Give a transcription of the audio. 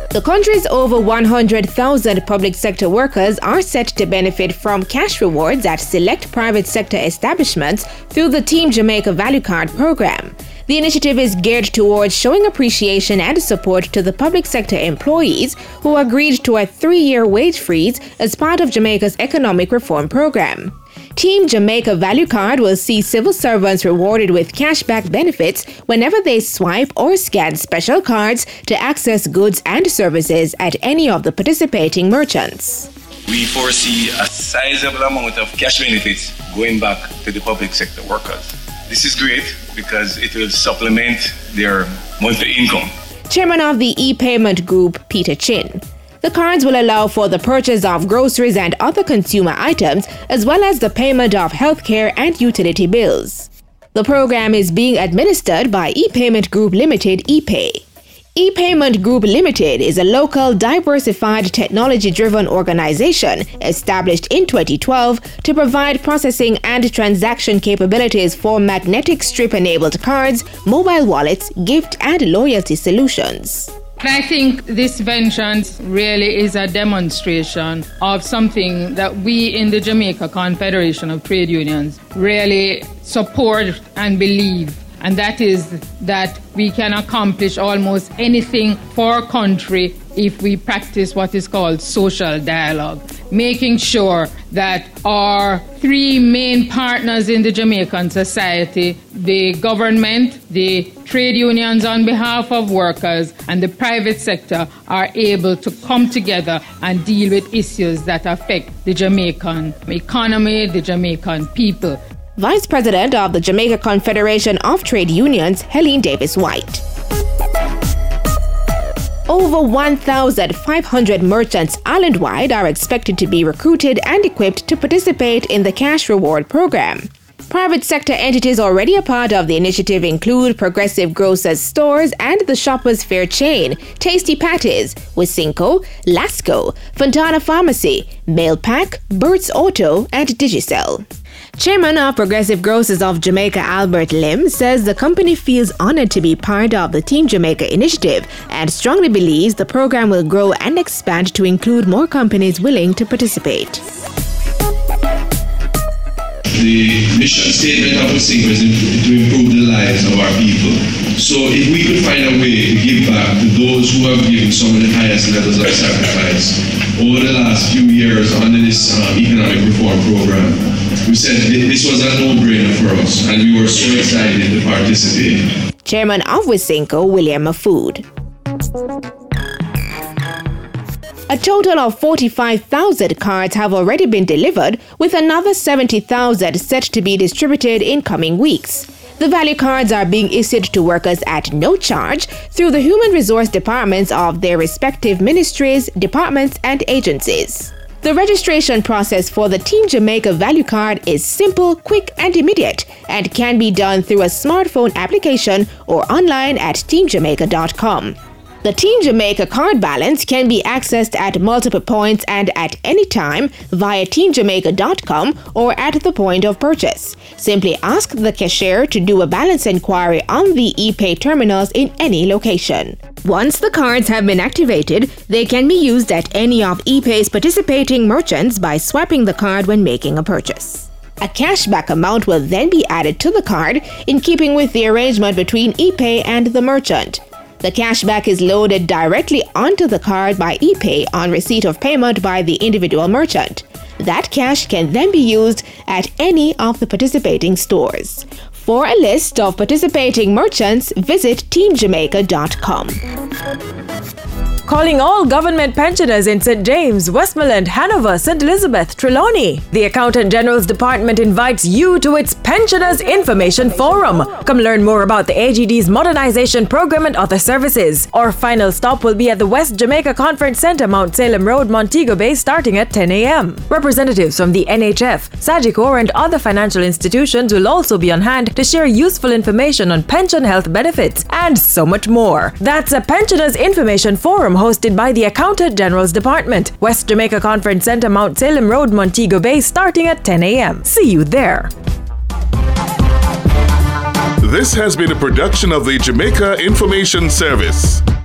The country's over 100,000 public sector workers are set to benefit from cash rewards at select private sector establishments through the Team Jamaica Value Card program. The initiative is geared towards showing appreciation and support to the public sector employees who agreed to a 3-year wage freeze as part of Jamaica's economic reform program. Team Jamaica Value Card will see civil servants rewarded with cashback benefits whenever they swipe or scan special cards to access goods and services at any of the participating merchants. We foresee a sizable amount of cash benefits going back to the public sector workers. This is great because it will supplement their monthly income. Chairman of the e-payment group, Peter Chin. The cards will allow for the purchase of groceries and other consumer items, as well as the payment of healthcare and utility bills. The program is being administered by ePayment Group Limited, ePay. ePayment Group Limited is a local, diversified, technology-driven organization established in 2012 to provide processing and transaction capabilities for magnetic strip-enabled cards, mobile wallets, gift and loyalty solutions. I think this venture really is a demonstration of something that we in the Jamaica Confederation of Trade Unions really support and believe, and that is that we can accomplish almost anything for our country if we practice what is called social dialogue, making sure that our 3 main partners in the Jamaican society, the government, the trade unions on behalf of workers, and the private sector are able to come together and deal with issues that affect the Jamaican economy, the Jamaican people. Vice President of the Jamaica Confederation of Trade Unions, Helene Davis White. Over 1,500 merchants island-wide are expected to be recruited and equipped to participate in the cash reward program. Private sector entities already a part of the initiative include Progressive Grocers Stores and the Shoppers Fair chain, Tasty Patties, Wisynco, Lasco, Fontana Pharmacy, Mailpack, Burt's Auto, and Digicel. Chairman of Progressive Grocers of Jamaica, Albert Lim, says the company feels honored to be part of the Team Jamaica initiative and strongly believes the program will grow and expand to include more companies willing to participate. The mission statement of Wisynco is to improve the lives of our people. So if we could find a way to give back to those who have given some of the highest levels of sacrifice over the last few years under this economic reform program, we said this was a no-brainer for us, and we were so excited to participate. Chairman of Wisynco, William Mafood. A total of 45,000 cards have already been delivered, with another 70,000 set to be distributed in coming weeks. The value cards are being issued to workers at no charge through the human resource departments of their respective ministries, departments, and agencies. The registration process for the Team Jamaica Value Card is simple, quick, and immediate, and can be done through a smartphone application or online at teamjamaica.com. The Team Jamaica card balance can be accessed at multiple points and at any time via teamjamaica.com or at the point of purchase. Simply ask the cashier to do a balance inquiry on the ePay terminals in any location. Once the cards have been activated, they can be used at any of ePay's participating merchants by swiping the card when making a purchase. A cashback amount will then be added to the card in keeping with the arrangement between ePay and the merchant. The cashback is loaded directly onto the card by ePay on receipt of payment by the individual merchant. That cash can then be used at any of the participating stores. For a list of participating merchants, visit teamjamaica.com. Calling all government pensioners in St. James, Westmoreland, Hanover, St. Elizabeth, Trelawney. The Accountant General's Department invites you to its Pensioners Information Forum. Come learn more about the AGD's modernization program and other services. Our final stop will be at the West Jamaica Conference Center, Mount Salem Road, Montego Bay, starting at 10 a.m. Representatives from the NHF, Sagicor, and other financial institutions will also be on hand to share useful information on pension health benefits and so much more. That's a Pensioners Information Forum hosted by the Accountant General's Department, West Jamaica Conference Center, Mount Salem Road, Montego Bay, starting at 10 a.m. See you there. This has been a production of the Jamaica Information Service.